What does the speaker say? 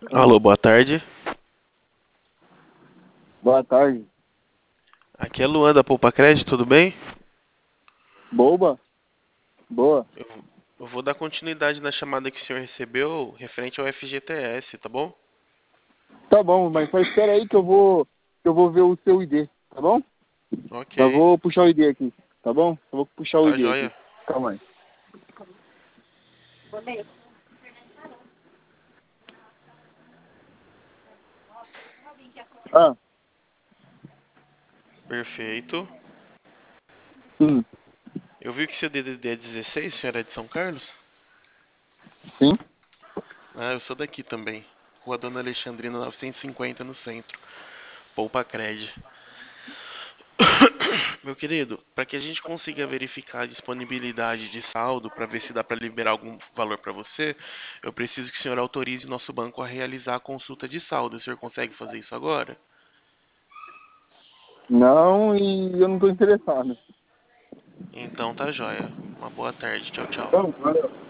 Alô, boa tarde. Boa tarde. Aqui é Luan da Poupa Crédito, tudo bem? Boba? Boa. Eu, eu vou dar continuidade na chamada que o senhor recebeu referente ao FGTS, tá bom? Tá bom, mas só espera aí que eu vou ver o seu ID, tá bom? Ok, Já vou puxar o ID aqui, tá bom? Eu vou puxar o tá ID aqui. joia. Calma aí. Ah, Perfeito. sim, Eu vi que seu DDD é 16, o senhor é de São Carlos? sim. Ah, eu sou daqui também. Rua Dona Alexandrina 950 no centro. Poupa Cred. Meu querido, para que a gente consiga verificar a disponibilidade de saldo para ver se dá para liberar algum valor para você, eu preciso que o senhor autorize o nosso banco a realizar a consulta de saldo. O senhor consegue fazer isso agora? Não, e eu não tô interessado. Então tá joia. Uma boa tarde. Tchau, tchau. Não, valeu.